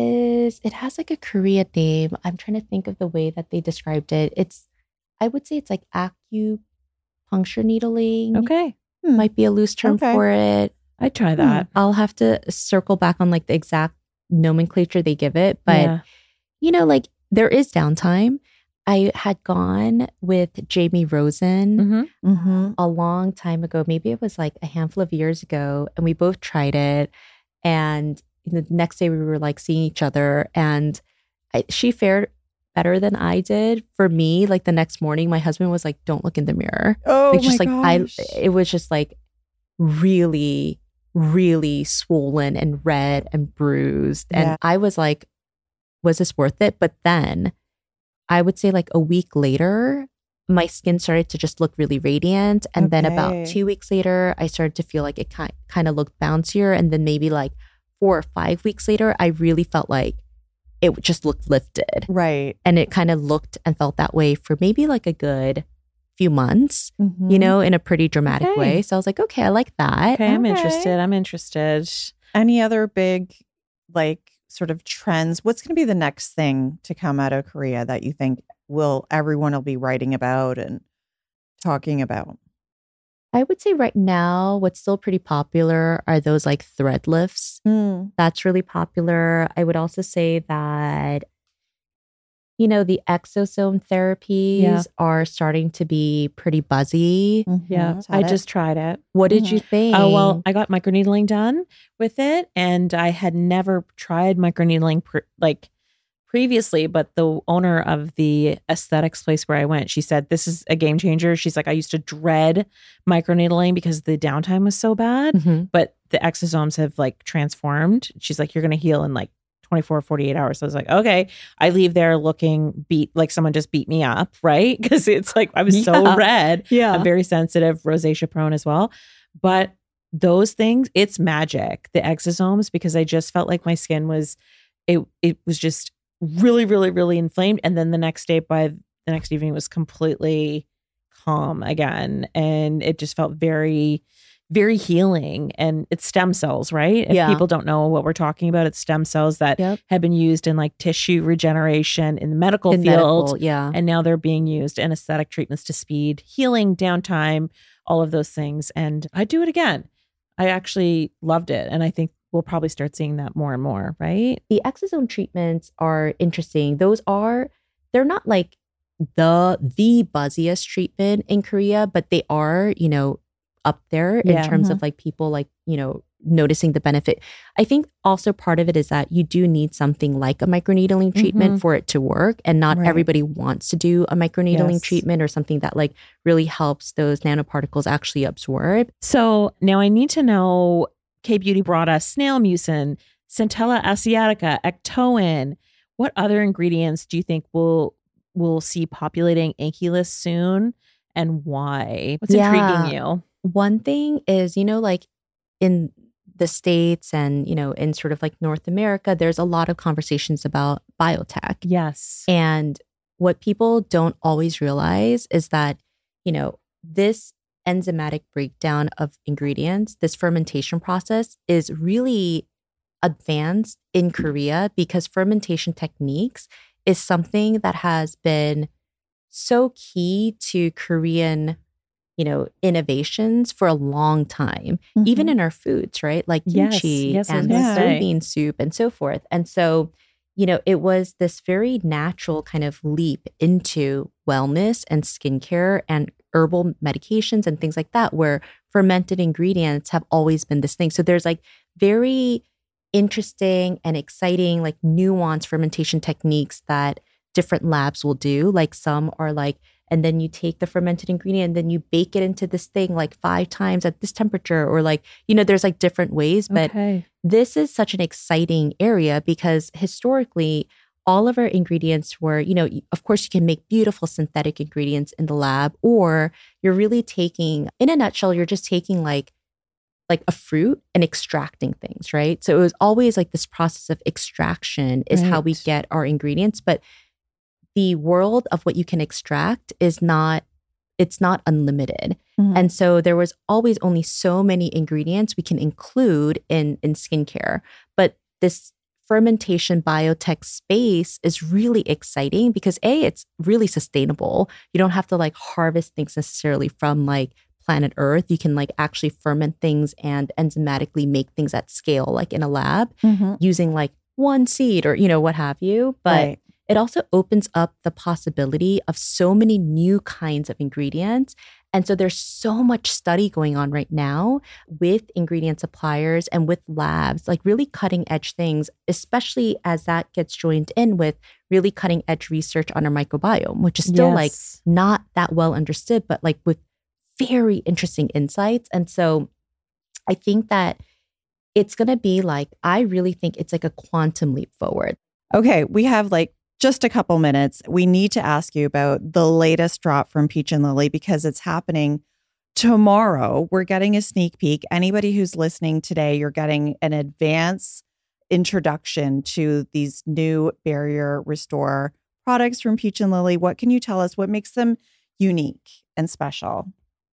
is. It has like a Korean name. I'm trying to think of the way that they described it. It's. I would say it's like acupuncture needling. Okay, Might be a loose term Okay. for it. I'd try that. I'll have to circle back on like the exact nomenclature they give it, but Yeah. you know, like there is downtime. I had gone with Jamie Rosen Mm-hmm. Mm-hmm. a long time ago. Maybe it was like a handful of years ago, and we both tried it. And the next day we were like seeing each other, and I, she fared better than I did. For me, like the next morning, my husband was like, "Don't look in the mirror." Oh like just my like gosh. I, it was just like really, really swollen and red and bruised, and Yeah. I was like, "Was this worth it?" But then, I would say like a week later, my skin started to just look really radiant. And then about Okay. two weeks later, I started to feel like it kind kind of looked bouncier. And then maybe like four or five weeks later, I really felt like it just looked lifted. Right. And it kind of looked and felt that way for maybe like a good few months, Mhm. you know, in a pretty dramatic Okay. way. So I was like, okay, I like that. Okay, I'm Okay. interested. I'm interested. Any other big, like, sort of trends? What's going to be the next thing to come out of Korea that you think will everyone will be writing about and talking about? I would say right now, what's still pretty popular are those like thread lifts. Mm. That's really popular. I would also say that, you know, the exosome therapies Yeah. are starting to be pretty buzzy. Yeah, Mhm. I Had it. just tried it. What did Mhm. you think? Oh, well, I got microneedling done with it, and I had never tried microneedling pr- like previously, but the owner of the aesthetics place where I went, she said, this is a game changer. She's like, I used to dread microneedling because the downtime was so bad, Mhm. but the exosomes have like transformed. She's like, you're going to heal in like twenty-four, forty-eight hours. So I was like, okay. I leave there looking beat, like someone just beat me up, right? Because it's like, I was so Yeah. red. Yeah. I'm very sensitive, rosacea prone as well. But those things, it's magic, the exosomes, because I just felt like my skin was, it it was just really, really, really inflamed. And then the next day, by the next evening, it was completely calm again. And it just felt very, very healing. And it's stem cells, right? If Yeah. people don't know what we're talking about, it's stem cells that Yep. have been used in like tissue regeneration in the medical In field. medical, yeah. And now they're being used in aesthetic treatments to speed healing, downtime, all of those things. And I'd do it again. I actually loved it. And I think we'll probably start seeing that more and more, right? The exosome treatments are interesting. Those are, they're not like the the buzziest treatment in Korea, but they are, you know, up there in Yeah. terms Mhm. of like people like, you know, noticing the benefit. I think also part of it is that you do need something like a microneedling treatment Mhm. for it to work. And not Right. everybody wants to do a microneedling Yes. treatment or something that like really helps those nanoparticles actually absorb. So now I need to know, K-Beauty brought us snail mucin, Centella asiatica, ectoin. What other ingredients do you think will will see populating Anki List soon, and why? What's Yeah. intriguing you? One thing is, you know, like in the States and, you know, in sort of like North America, there's a lot of conversations about biotech. Yes. And what people don't always realize is that, you know, this enzymatic breakdown of ingredients, this fermentation process is really advanced in Korea because fermentation techniques is something that has been so key to Korean, you know, innovations for a long time, even in our foods, right? Like Yes, kimchi yes, I was and gonna say. soybean soup and so forth. And so, you know, it was this very natural kind of leap into wellness and skincare and herbal medications and things like that, where fermented ingredients have always been this thing. So there's like very interesting and exciting, like nuanced fermentation techniques that different labs will do. Like some are like, and then you take the fermented ingredient and then you bake it into this thing like five times at this temperature, or like, you know, there's like different ways. But Okay. this is such an exciting area because historically, all of our ingredients were, you know, of course, you can make beautiful synthetic ingredients in the lab, or you're really taking, in a nutshell, you're just taking like, like a fruit and extracting things, right? So it was always like this process of extraction is how we Right. get our ingredients. But the world of what you can extract is not, it's not unlimited. Mhm. And so there was always only so many ingredients we can include in, in skincare. But this fermentation biotech space is really exciting because A, it's really sustainable. You don't have to like harvest things necessarily from like planet Earth. You can like actually ferment things and enzymatically make things at scale, like in a lab, Mhm. using like one seed or, you know, what have you. But Right. it also opens up the possibility of so many new kinds of ingredients. And so there's so much study going on right now with ingredient suppliers and with labs, like really cutting edge things, especially as that gets joined in with really cutting edge research on our microbiome, which is still like Yes. not that well understood, but like with very interesting insights. And so I think that it's going to be like, I really think it's like a quantum leap forward. Okay, we have like just a couple minutes. We need to ask you about the latest drop from Peach and Lily because it's happening tomorrow. We're getting a sneak peek. Anybody who's listening today, you're getting an advance introduction to these new Barrier Restore products from Peach and Lily. What can you tell us? What makes them unique and special?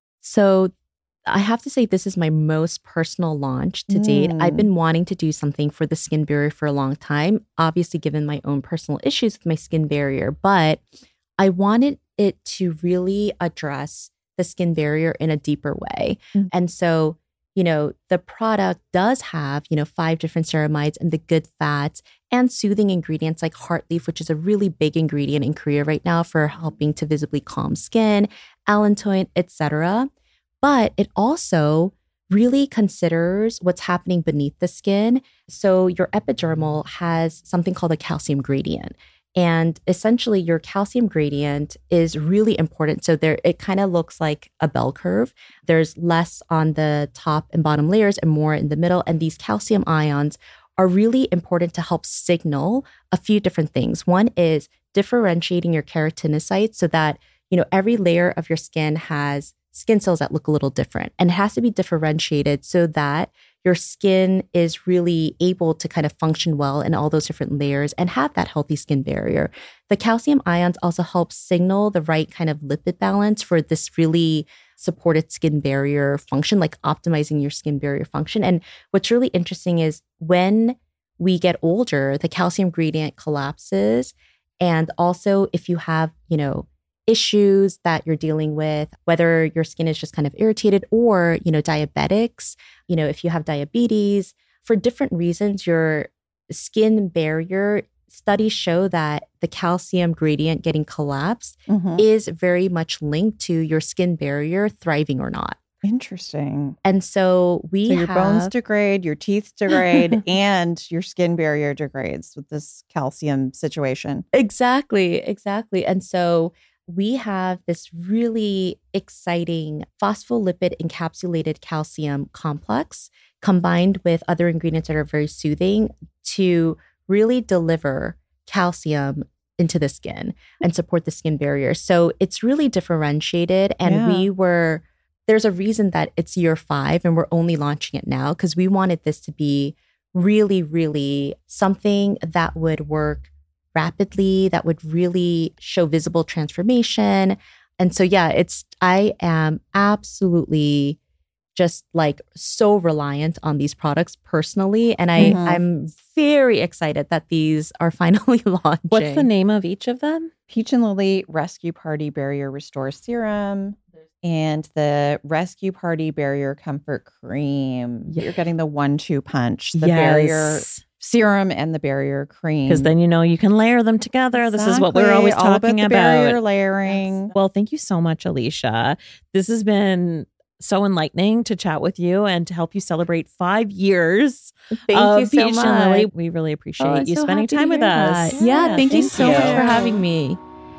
So I have to say this is my most personal launch to date. Mm. I've been wanting to do something for the skin barrier for a long time, obviously given my own personal issues with my skin barrier, but I wanted it to really address the skin barrier in a deeper way. Mm. And so, you know, the product does have, you know, five different ceramides and the good fats and soothing ingredients like heart leaf, which is a really big ingredient in Korea right now for helping to visibly calm skin, allantoin, et cetera. But it also really considers what's happening beneath the skin. So your epidermal has something called a calcium gradient. And essentially your calcium gradient is really important. So there, it kind of looks like a bell curve. There's less on the top and bottom layers and more in the middle. And these calcium ions are really important to help signal a few different things. One is differentiating your keratinocytes so that, you know, every layer of your skin has skin cells that look a little different. And it has to be differentiated so that your skin is really able to kind of function well in all those different layers and have that healthy skin barrier. The calcium ions also help signal the right kind of lipid balance for this really supported skin barrier function, like optimizing your skin barrier function. And what's really interesting is when we get older, the calcium gradient collapses. And also if you have, you know, issues that you're dealing with, whether your skin is just kind of irritated or, you know, diabetics, you know, if you have diabetes, for different reasons, your skin barrier, studies show that the calcium gradient getting collapsed mm-hmm. is very much linked to your skin barrier thriving or not. Interesting. And so we so your have, bones degrade, your teeth degrade, and your skin barrier degrades with this calcium situation. Exactly, exactly. And so we have this really exciting phospholipid encapsulated calcium complex combined with other ingredients that are very soothing to really deliver calcium into the skin and support the skin barrier. So it's really differentiated. And yeah. we were, there's a reason that it's year five and we're only launching it now because we wanted this to be really, really something that would work rapidly, that would really show visible transformation. And so, yeah, it's, I am absolutely just like so reliant on these products personally. And I, mm-hmm. I'm very excited that these are finally launching. What's the name of each of them? Peach and Lily Rescue Party Barrier Restore Serum and the Rescue Party Barrier Comfort Cream. You're getting the one two punch, the yes. barrier serum and the barrier cream. Because then, you know, you can layer them together. Exactly. This is what we're always All talking about. The about. Barrier layering. Well, thank you so much, Alicia. This has been so enlightening to chat with you and to help you celebrate five years. Thank of you so Peach much. and Lily. We really appreciate oh, you so spending time with us. Yeah, yeah, thank, thank you so you. much for having me.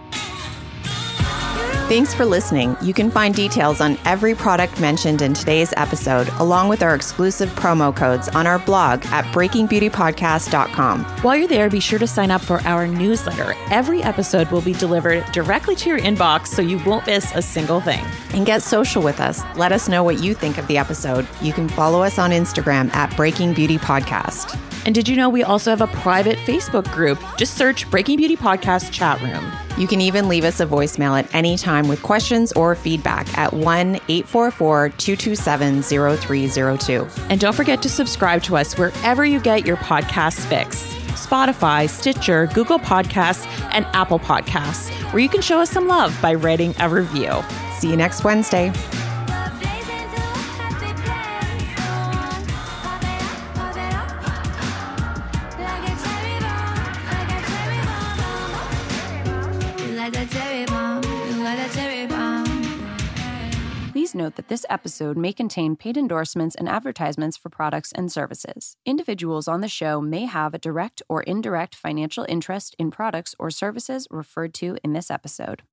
Thanks for listening. You can find details on every product mentioned in today's episode, along with our exclusive promo codes on our blog at breaking beauty podcast dot com. While you're there, be sure to sign up for our newsletter. Every episode will be delivered directly to your inbox, so you won't miss a single thing. And get social with us. Let us know what you think of the episode. You can follow us on Instagram at Breaking Beauty Podcast. And did you know we also have a private Facebook group? Just search Breaking Beauty Podcast Chat Room. You can even leave us a voicemail at any time with questions or feedback at one eight four four, two two seven, zero three zero two. And don't forget to subscribe to us wherever you get your podcasts fix. Spotify, Stitcher, Google Podcasts, and Apple Podcasts, where you can show us some love by writing a review. See you next Wednesday. Please note that this episode may contain paid endorsements and advertisements for products and services. Individuals on the show may have a direct or indirect financial interest in products or services referred to in this episode.